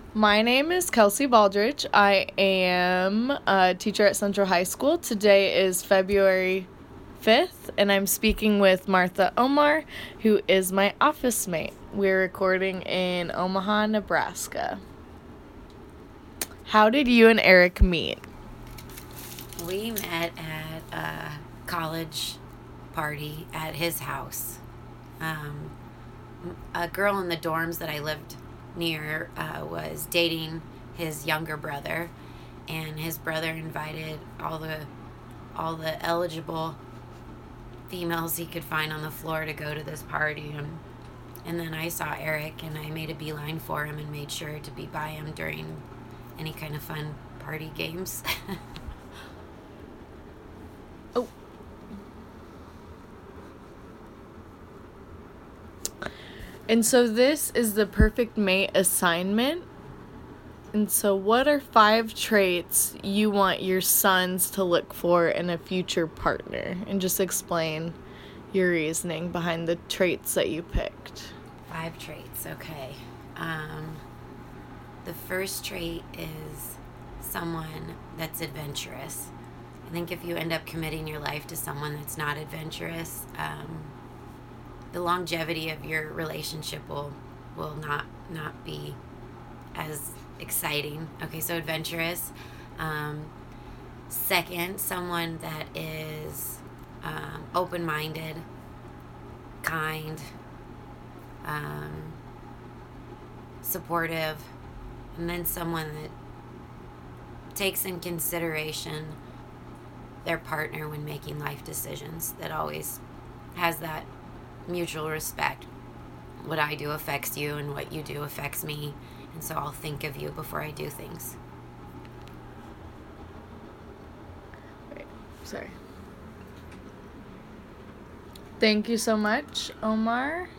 My name is Kelsey Baldridge. I am a teacher at Central High School. Today is February 5th, and I'm speaking with Martha Omar, who is my office mate. We're recording in Omaha, Nebraska. How did you and Eric meet? We met at a college party at his house. Um, a girl in the dorms that I lived near was dating his younger brother, and his brother invited all the eligible females he could find on the floor to go to this party. And then I saw Eric, and I made a beeline for him and made sure to be by him during any kind of fun party games. Oh. And so this is the perfect mate assignment. And so, what are 5 traits you want your sons to look for in a future partner? And just explain your reasoning behind the traits that you picked. 5 traits, okay. The first trait is someone that's adventurous. I think if you end up committing your life to someone that's not adventurous, the longevity of your relationship will not be as exciting. Okay, so adventurous. Second, someone that is open-minded, kind, um, supportive, and then someone that takes in consideration their partner when making life decisions, that always has that mutual respect. What I do affects you, and what you do affects me, and so I'll think of you before I do things. Wait, sorry. Thank you so much, Omar.